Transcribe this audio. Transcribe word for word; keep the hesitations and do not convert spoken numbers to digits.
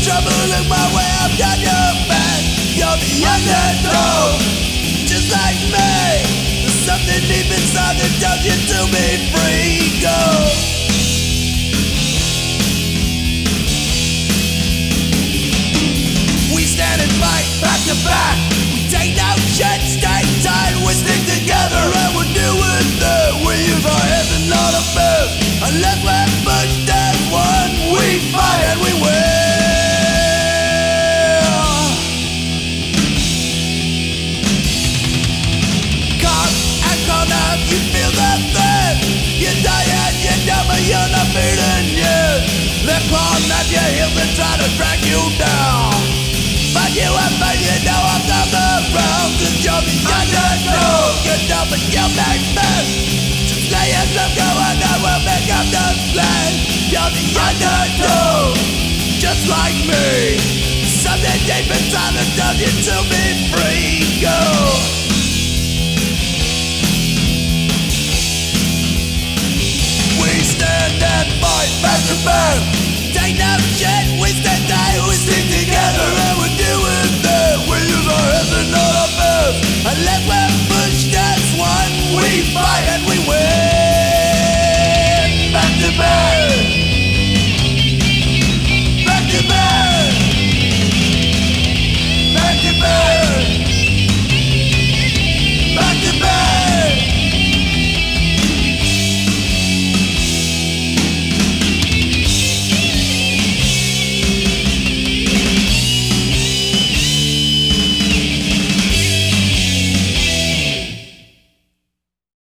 trouble, look my way, I've got your back. You're the underdog, just like me. There's something deep inside that tells you to be free. Go. We stand and fight back to back. We take no shit, stay tight. We stick together and we're doing that. We use our heads and not a bit. Unless we're pushed as one, we fight and we win. You feel the thing. You're tired, you're dumb, but you're not beating yet. They're clawing at your heels and trying to drag you down. But you have faith, you know I'll come around. Cause you're the underdog. You're dumb and you'll make mess. Just lay yourself go and I will pick up the slack. You're the underdog, just like me. Something deep inside that tells you to be free. Go. Stand and fight back to back. Take no shit.